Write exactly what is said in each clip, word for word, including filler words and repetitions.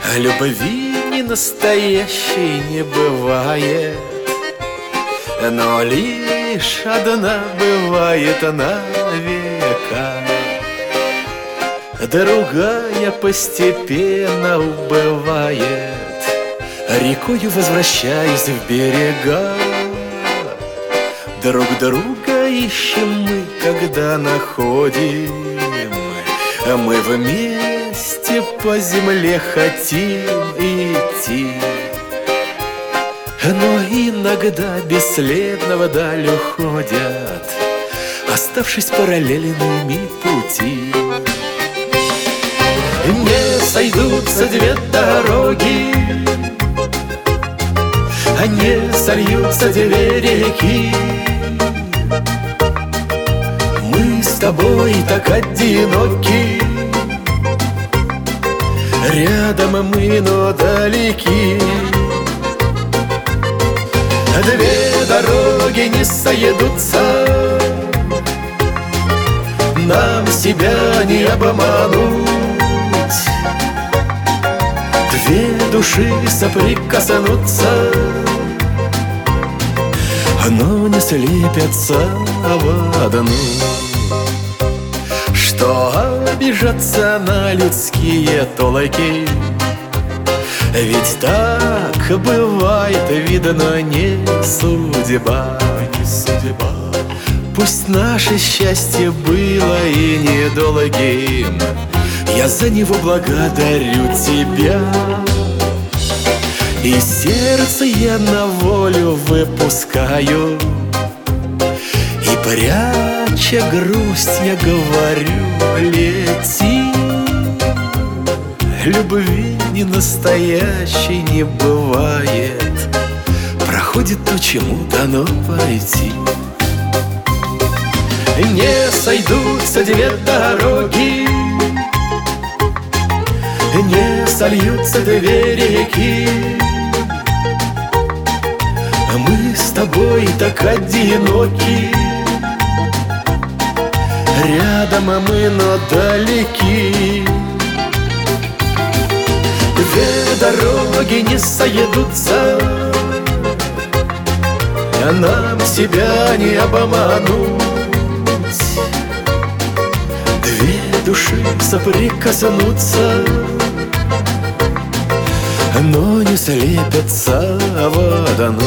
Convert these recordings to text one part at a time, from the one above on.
Любви не настоящей не бывает, но лишь одна бывает на века. Другая постепенно убывает, рекою возвращаясь в берега. Друг друга ищем мы, когда находим. Мы вместе по земле хотим идти, но иногда бесследно вдаль уходят, оставшись параллельными пути. Не сойдутся две дороги, не сольются две реки. Мы с тобой так одиноки, рядом мы, но далеки. Две дороги не сойдутся, нам себя не обмануть. Две души соприкоснутся, но не слепятся в одну. Что обижаться на людские толки? Ведь так бывает, видно, не судьба. Пусть наше счастье было и недолгим, я за него благодарю тебя. И сердце я на волю выпускаю, и пряча грусть я говорю: лети. Любви не настоящей не бывает, проходит то, чему дано пройти. Не сойдутся две дороги, не сольются две реки. Мы с тобой так одиноки, рядом мы, но далеки. Две дороги не сойдутся, а нам себя не обмануть. Две души соприкоснутся, но не слепятся в одну.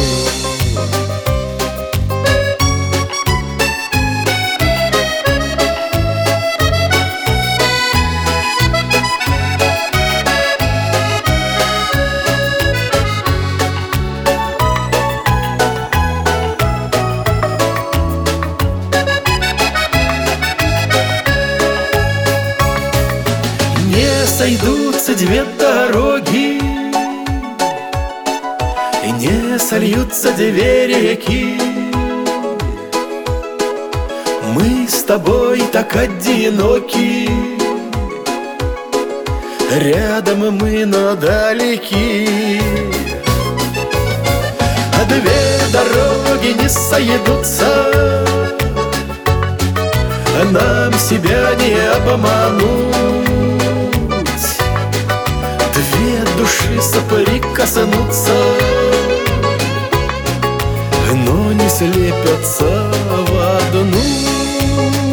Не сойдутся две дороги, и не сольются две реки. Мы с тобой так одиноки, рядом мы, но далеки. А две дороги не сойдутся, нам себя не обмануть. Две души соприкоснутся, но не слепятся в одну.